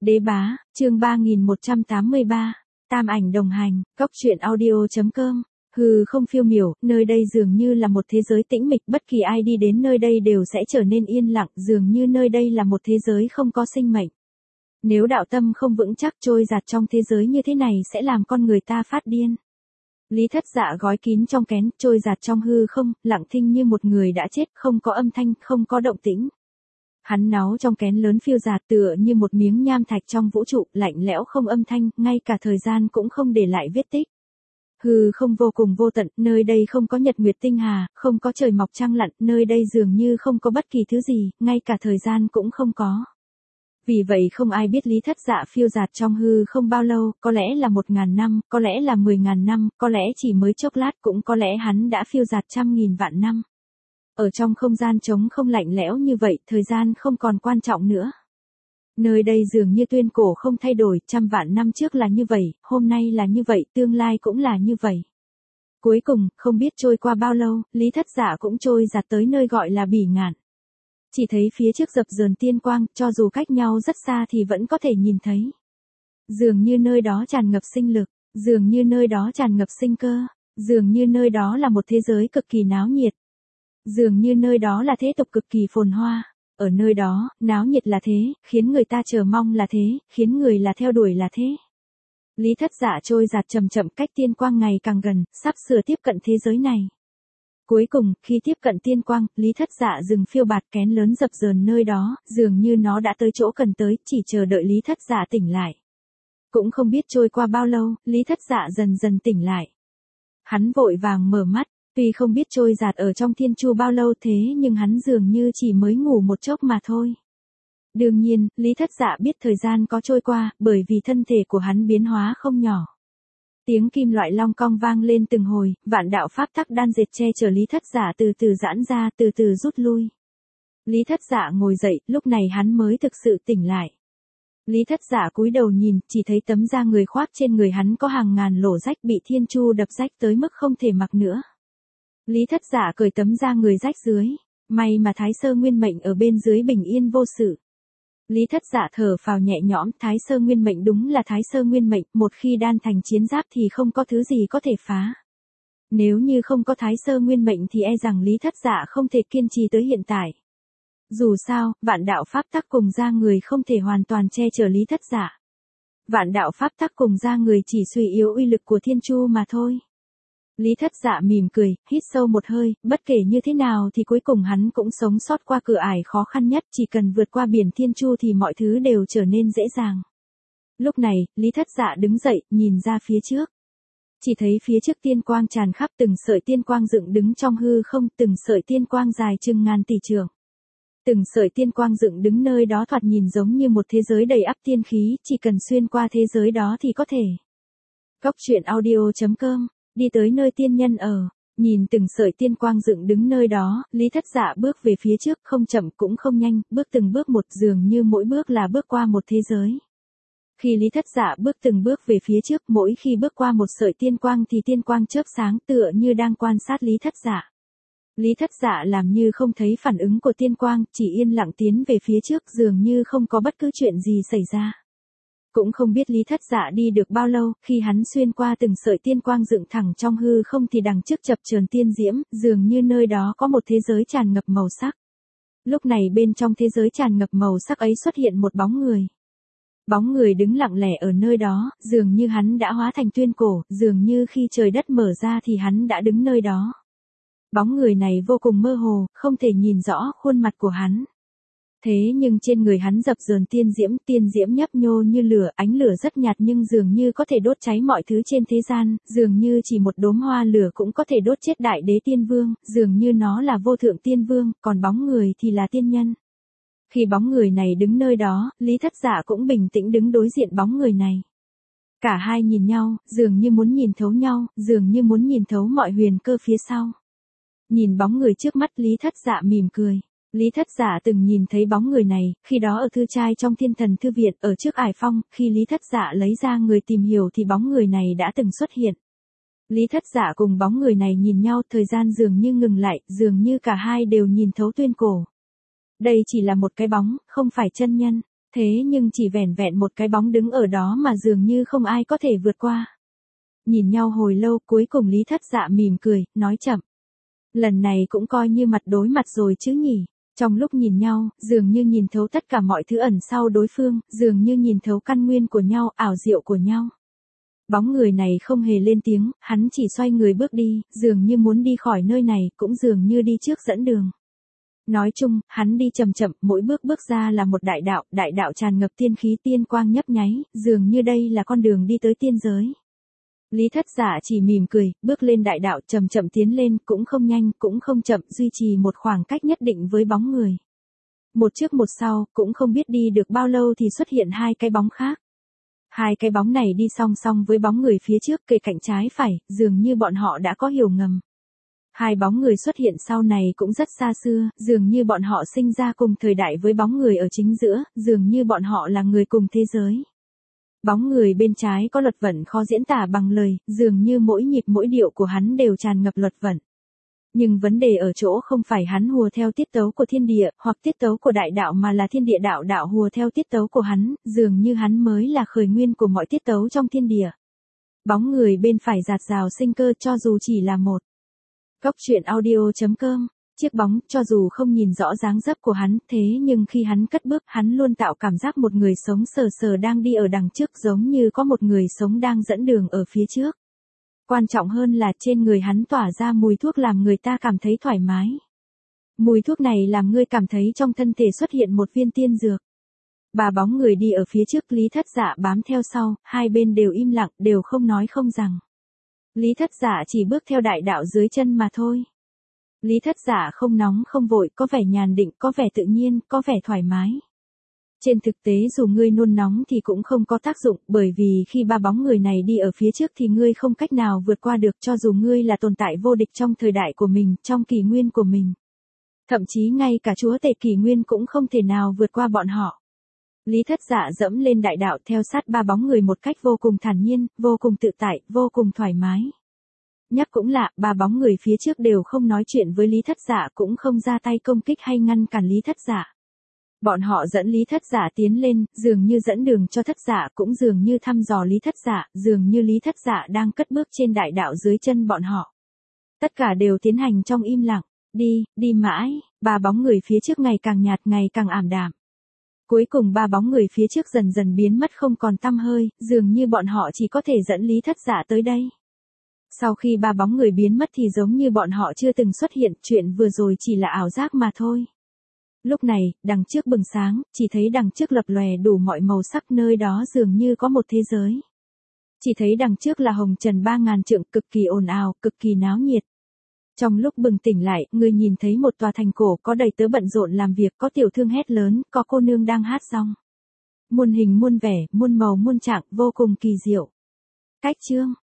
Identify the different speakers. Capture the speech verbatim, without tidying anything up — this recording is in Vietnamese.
Speaker 1: Đế bá, chương ba nghìn một trăm tám mươi ba, tam ảnh đồng hành, cóc truyện audio.com. Hư không phiêu miểu, nơi đây dường như là một thế giới tĩnh mịch, bất kỳ ai đi đến nơi đây đều sẽ trở nên yên lặng, dường như nơi đây là một thế giới không có sinh mệnh. Nếu đạo tâm không vững chắc trôi dạt trong thế giới như thế này sẽ làm con người ta phát điên. Lý Thất Dạ gói kín trong kén, trôi dạt trong hư không, lặng thinh như một người đã chết, không có âm thanh, không có động tĩnh. Hắn náu trong kén lớn phiêu dạt tựa như một miếng nham thạch trong vũ trụ, lạnh lẽo không âm thanh, ngay cả thời gian cũng không để lại vết tích. Hư không vô cùng vô tận, nơi đây không có nhật nguyệt tinh hà, không có trời mọc trăng lặn, nơi đây dường như không có bất kỳ thứ gì, ngay cả thời gian cũng không có. Vì vậy không ai biết Lý Thất Dạ phiêu dạt trong hư không bao lâu, có lẽ là một ngàn năm, có lẽ là mười ngàn năm, có lẽ chỉ mới chốc lát, cũng có lẽ hắn đã phiêu dạt trăm nghìn vạn năm. Ở trong không gian trống không lạnh lẽo như vậy, thời gian không còn quan trọng nữa. Nơi đây dường như tuyên cổ không thay đổi, trăm vạn năm trước là như vậy, hôm nay là như vậy, tương lai cũng là như vậy. Cuối cùng, không biết trôi qua bao lâu, Lý Thất Dạ cũng trôi dạt tới nơi gọi là Bỉ Ngạn. Chỉ thấy phía trước dập dờn tiên quang, cho dù cách nhau rất xa thì vẫn có thể nhìn thấy. Dường như nơi đó tràn ngập sinh lực, dường như nơi đó tràn ngập sinh cơ, dường như nơi đó là một thế giới cực kỳ náo nhiệt. Dường như nơi đó là thế tục cực kỳ phồn hoa. Ở nơi đó, náo nhiệt là thế, khiến người ta chờ mong là thế, khiến người là theo đuổi là thế. Lý Thất Dạ trôi dạt chậm chậm cách tiên quang ngày càng gần, sắp sửa tiếp cận thế giới này. Cuối cùng, khi tiếp cận tiên quang, Lý Thất Dạ dừng phiêu bạt kén lớn dập dờn nơi đó, dường như nó đã tới chỗ cần tới, chỉ chờ đợi Lý Thất Dạ tỉnh lại. Cũng không biết trôi qua bao lâu, Lý Thất Dạ dần dần tỉnh lại. Hắn vội vàng mở mắt. Tuy không biết trôi dạt ở trong thiên chu bao lâu thế nhưng hắn dường như chỉ mới ngủ một chốc mà thôi. Đương nhiên, Lý Thất Dạ biết thời gian có trôi qua, bởi vì thân thể của hắn biến hóa không nhỏ. Tiếng kim loại long cong vang lên từng hồi, vạn đạo pháp tắc đan dệt che chở Lý Thất Dạ từ từ giãn ra, từ từ rút lui. Lý Thất Dạ ngồi dậy, lúc này hắn mới thực sự tỉnh lại. Lý Thất Dạ cúi đầu nhìn, chỉ thấy tấm da người khoác trên người hắn có hàng ngàn lỗ rách bị thiên chu đập rách tới mức không thể mặc nữa. Lý Thất Dạ cởi tấm da người rách dưới, may mà Thái Sơ Nguyên Mệnh ở bên dưới bình yên vô sự. Lý Thất Dạ thở phào nhẹ nhõm, Thái Sơ Nguyên Mệnh đúng là Thái Sơ Nguyên Mệnh, một khi đan thành chiến giáp thì không có thứ gì có thể phá. Nếu như không có Thái Sơ Nguyên Mệnh thì e rằng Lý Thất Dạ không thể kiên trì tới hiện tại. Dù sao, vạn đạo pháp tắc cùng da người không thể hoàn toàn che chở Lý Thất Dạ. Vạn đạo pháp tắc cùng da người chỉ suy yếu uy lực của thiên chu mà thôi. Lý Thất Dạ mỉm cười, hít sâu một hơi, bất kể như thế nào thì cuối cùng hắn cũng sống sót qua cửa ải khó khăn nhất, chỉ cần vượt qua biển thiên chu thì mọi thứ đều trở nên dễ dàng. Lúc này, Lý Thất Dạ đứng dậy, nhìn ra phía trước. Chỉ thấy phía trước tiên quang tràn khắp, từng sợi tiên quang dựng đứng trong hư không, từng sợi tiên quang dài chừng ngàn tỷ trượng. Từng sợi tiên quang dựng đứng nơi đó thoạt nhìn giống như một thế giới đầy ắp tiên khí, chỉ cần xuyên qua thế giới đó thì có thể. Cóc truyện audio.com. Đi tới nơi tiên nhân ở, nhìn từng sợi tiên quang dựng đứng nơi đó, Lý Thất Dạ bước về phía trước, không chậm cũng không nhanh, bước từng bước một, dường như mỗi bước là bước qua một thế giới. Khi Lý Thất Dạ bước từng bước về phía trước, mỗi khi bước qua một sợi tiên quang thì tiên quang chớp sáng tựa như đang quan sát Lý Thất Dạ. Lý Thất Dạ làm như không thấy phản ứng của tiên quang, chỉ yên lặng tiến về phía trước, dường như không có bất cứ chuyện gì xảy ra. Cũng không biết Lý Thất Dạ đi được bao lâu, khi hắn xuyên qua từng sợi tiên quang dựng thẳng trong hư không thì đằng trước chập chờn tiên diễm, dường như nơi đó có một thế giới tràn ngập màu sắc. Lúc này bên trong thế giới tràn ngập màu sắc ấy xuất hiện một bóng người. Bóng người đứng lặng lẽ ở nơi đó, dường như hắn đã hóa thành tuyên cổ, dường như khi trời đất mở ra thì hắn đã đứng nơi đó. Bóng người này vô cùng mơ hồ, không thể nhìn rõ khuôn mặt của hắn. Thế nhưng trên người hắn dập dờn tiên diễm, tiên diễm nhấp nhô như lửa, ánh lửa rất nhạt nhưng dường như có thể đốt cháy mọi thứ trên thế gian, dường như chỉ một đốm hoa lửa cũng có thể đốt chết đại đế tiên vương, dường như nó là vô thượng tiên vương, còn bóng người thì là tiên nhân. Khi bóng người này đứng nơi đó, Lý Thất Dạ cũng bình tĩnh đứng đối diện bóng người này. Cả hai nhìn nhau, dường như muốn nhìn thấu nhau, dường như muốn nhìn thấu mọi huyền cơ phía sau. Nhìn bóng người trước mắt, Lý Thất Dạ mỉm cười. Lý Thất Dạ từng nhìn thấy bóng người này, khi đó ở thư trai trong Thiên Thần Thư Viện, ở trước Ải Phong, khi Lý Thất Dạ lấy ra người tìm hiểu thì bóng người này đã từng xuất hiện. Lý Thất Dạ cùng bóng người này nhìn nhau, thời gian dường như ngừng lại, dường như cả hai đều nhìn thấu tuyên cổ. Đây chỉ là một cái bóng, không phải chân nhân. Thế nhưng chỉ vẻn vẹn một cái bóng đứng ở đó mà dường như không ai có thể vượt qua. Nhìn nhau hồi lâu, cuối cùng Lý Thất Dạ mỉm cười, nói chậm. Lần này cũng coi như mặt đối mặt rồi chứ nhỉ. Trong lúc nhìn nhau, dường như nhìn thấu tất cả mọi thứ ẩn sau đối phương, dường như nhìn thấu căn nguyên của nhau, ảo diệu của nhau. Bóng người này không hề lên tiếng, hắn chỉ xoay người bước đi, dường như muốn đi khỏi nơi này, cũng dường như đi trước dẫn đường. Nói chung, hắn đi chậm chậm, mỗi bước bước ra là một đại đạo, đại đạo tràn ngập tiên khí tiên quang nhấp nháy, dường như đây là con đường đi tới tiên giới. Lý Thất Dạ chỉ mỉm cười, bước lên đại đạo chậm chậm tiến lên, cũng không nhanh, cũng không chậm, duy trì một khoảng cách nhất định với bóng người. Một trước một sau, cũng không biết đi được bao lâu thì xuất hiện hai cái bóng khác. Hai cái bóng này đi song song với bóng người phía trước kề cạnh trái phải, dường như bọn họ đã có hiểu ngầm. Hai bóng người xuất hiện sau này cũng rất xa xưa, dường như bọn họ sinh ra cùng thời đại với bóng người ở chính giữa, dường như bọn họ là người cùng thế giới. Bóng người bên trái có luật vận khó diễn tả bằng lời, dường như mỗi nhịp mỗi điệu của hắn đều tràn ngập luật vận. Nhưng vấn đề ở chỗ không phải hắn hùa theo tiết tấu của thiên địa, hoặc tiết tấu của đại đạo mà là thiên địa đạo đạo hùa theo tiết tấu của hắn, dường như hắn mới là khởi nguyên của mọi tiết tấu trong thiên địa. Bóng người bên phải dạt dào sinh cơ cho dù chỉ là một. Góc truyện audio chấm com. Chiếc bóng, cho dù không nhìn rõ dáng dấp của hắn, thế nhưng khi hắn cất bước, hắn luôn tạo cảm giác một người sống sờ sờ đang đi ở đằng trước, giống như có một người sống đang dẫn đường ở phía trước. Quan trọng hơn là trên người hắn tỏa ra mùi thuốc làm người ta cảm thấy thoải mái. Mùi thuốc này làm ngươi cảm thấy trong thân thể xuất hiện một viên tiên dược. Ba bóng người đi ở phía trước, Lý Thất Dạ bám theo sau, hai bên đều im lặng, đều không nói không rằng. Lý Thất Dạ chỉ bước theo đại đạo dưới chân mà thôi. Lý Thất Dạ không nóng không vội, có vẻ nhàn định, có vẻ tự nhiên, có vẻ thoải mái. Trên thực tế dù ngươi nôn nóng thì cũng không có tác dụng, bởi vì khi ba bóng người này đi ở phía trước thì ngươi không cách nào vượt qua được, cho dù ngươi là tồn tại vô địch trong thời đại của mình, trong kỷ nguyên của mình. Thậm chí ngay cả chúa tể kỷ nguyên cũng không thể nào vượt qua bọn họ. Lý Thất Dạ dẫm lên đại đạo theo sát ba bóng người một cách vô cùng thản nhiên, vô cùng tự tại, vô cùng thoải mái. Nhắc cũng lạ, ba bóng người phía trước đều không nói chuyện với Lý Thất Dạ, cũng không ra tay công kích hay ngăn cản Lý Thất Dạ. Bọn họ dẫn Lý Thất Dạ tiến lên, dường như dẫn đường cho Thất Dạ, cũng dường như thăm dò Lý Thất Dạ, dường như Lý Thất Dạ đang cất bước trên đại đạo dưới chân bọn họ. Tất cả đều tiến hành trong im lặng, đi, đi mãi, ba bóng người phía trước ngày càng nhạt, ngày càng ảm đạm. Cuối cùng ba bóng người phía trước dần dần biến mất không còn tăm hơi, dường như bọn họ chỉ có thể dẫn Lý Thất Dạ tới đây. Sau khi ba bóng người biến mất thì giống như bọn họ chưa từng xuất hiện, chuyện vừa rồi chỉ là ảo giác mà thôi. Lúc này, đằng trước bừng sáng, chỉ thấy đằng trước lập lòe đủ mọi màu sắc, nơi đó dường như có một thế giới. Chỉ thấy đằng trước là hồng trần ba ngàn trượng, cực kỳ ồn ào, cực kỳ náo nhiệt. Trong lúc bừng tỉnh lại, người nhìn thấy một tòa thành cổ có đầy tớ bận rộn làm việc, có tiểu thương hét lớn, có cô nương đang hát rong. Muôn hình muôn vẻ, muôn màu muôn trạng, vô cùng kỳ diệu. Cách chương